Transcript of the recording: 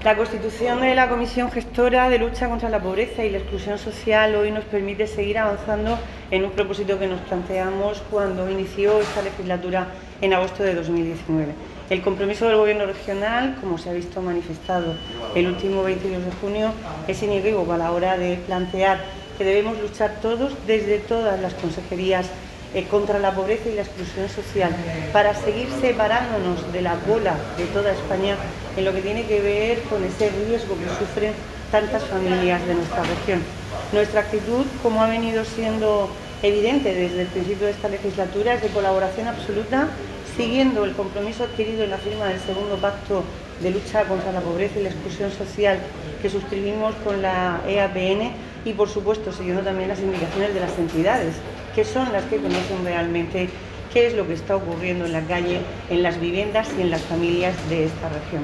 La constitución de la Comisión Gestora de Lucha contra la Pobreza y la Exclusión Social hoy nos permite seguir avanzando en un propósito que nos planteamos cuando inició esta legislatura en agosto de 2019. El compromiso del Gobierno regional, como se ha visto manifestado el último 22 de junio, es inequívoco a la hora de plantear que debemos luchar todos desde todas las consejerías contra la pobreza y la exclusión social, para seguir separándonos de la cola de toda España en lo que tiene que ver con ese riesgo que sufren tantas familias de nuestra región. Nuestra actitud, como ha venido siendo evidente desde el principio de esta legislatura, es de colaboración absoluta, siguiendo el compromiso adquirido en la firma del segundo pacto de lucha contra la pobreza y la exclusión social que suscribimos con la EAPN y, por supuesto, siguiendo también las indicaciones de las entidades, que son las que conocen realmente qué es lo que está ocurriendo en la calle, en las viviendas y en las familias de esta región.